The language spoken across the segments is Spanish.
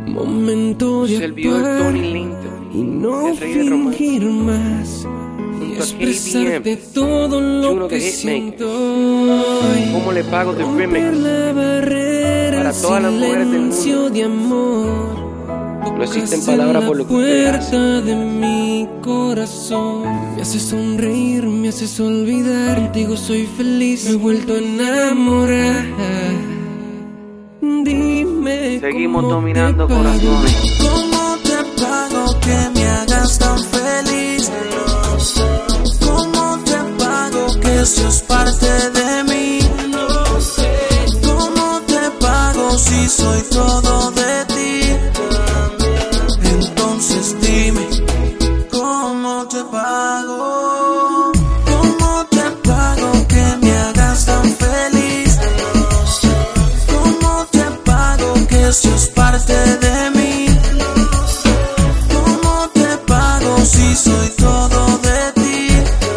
Momento de actuar y no fingir más, y expresarte todo lo que siento hoy. ¿Cómo le pago de romper la barrera, para todas las mujeres del mundo? De amor. No existen palabras por lo que usted hace. Puerta de mi corazón, me haces sonreír, me haces olvidar. Contigo soy feliz, me he vuelto a enamorar. Dime, seguimos ¿cómo dominando te pago? corazones. ¿Cómo te pago que me hagas tan feliz? ¿Cómo te pago que seas parte de mí? No sé. ¿Cómo te pago si soy todo de ti? Entonces dime, ¿cómo te pago? ¿Cómo te pago que me hagas tan feliz? ¿Cómo te pago que seas parte de mí? ¿Cómo te pago si soy todo de ti?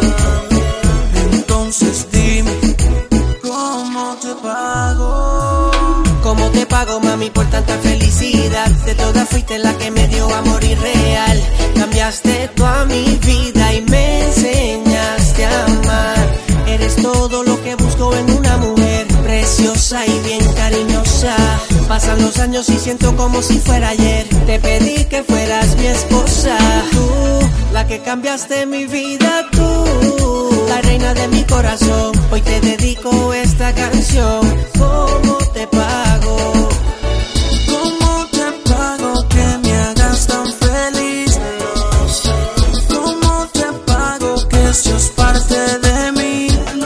Entonces dime, ¿cómo te pago? ¿Cómo te pago, mami, por tanta felicidad? De todas fuiste la que me dio amor irreal. Cambiaste toda mi vida y me enseñaste a amar. Eres todo lo que busco en una mujer, preciosa y bien cariñosa. Pasan los años y siento como si fuera ayer. Te pedí que fueras mi esposa. Tú, la que cambiaste mi vida, tú, la reina de mi corazón. Hoy te dedico esta canción. ¿Cómo te pago? ¿Cómo te pago que me hagas tan feliz? ¿Cómo te pago que seas parte de mí?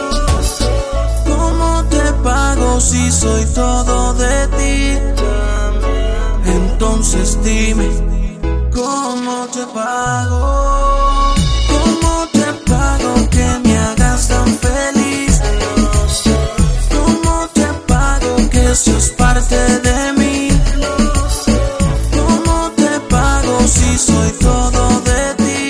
¿Cómo te pago si soy todo de ti? Entonces dime, ¿cómo te pago? ¿Cómo te pago que me hagas tan feliz? ¿Cómo te pago que seas parte de mí? ¿Cómo te pago si soy todo de ti?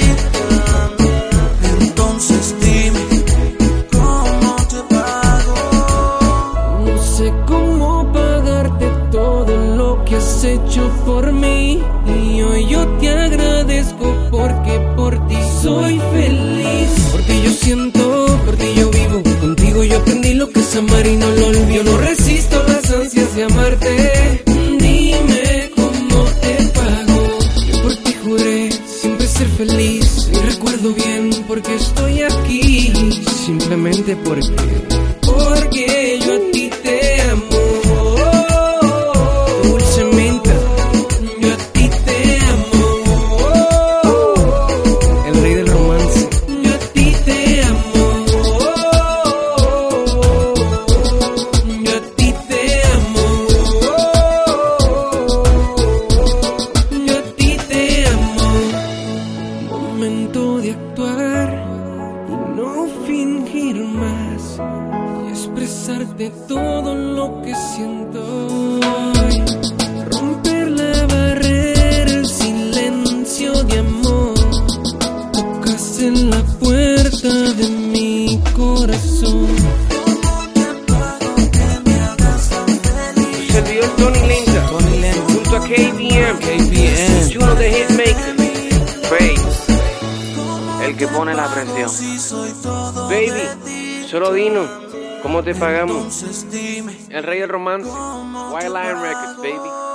Entonces dime, ¿cómo te pago? No sé cómo pagarte todo lo que has hecho por mí, y hoy yo te agradezco porque por ti soy feliz. Porque yo siento, por ti yo vivo, contigo yo aprendí lo que es amar y no lo olvido. No resisto las ansias de amarte. Dime cómo te pago. Yo por ti juré siempre ser feliz, y recuerdo bien porque estoy aquí. Simplemente porque yo a ti te amo. Dulcemente, yo a ti te amo. El rey del romance. Yo a ti te amo. Yo a ti te amo. Yo a ti te amo. Momento de actuar y no fingir más, y expresarte todo lo que siento hoy. Romper la barrera, el silencio de amor. Tocas en la puerta de mi corazón. ¿Cómo te pago que me hagas tan feliz? Servidor Tony Linda, junto a KBM, Juno the Hitmaker, Faye, el que pone la presión. Si soy todo Baby, de ti, solo dinos, ¿cómo te pagamos? entonces dime, El rey del romance, Wild Lion Records, baby.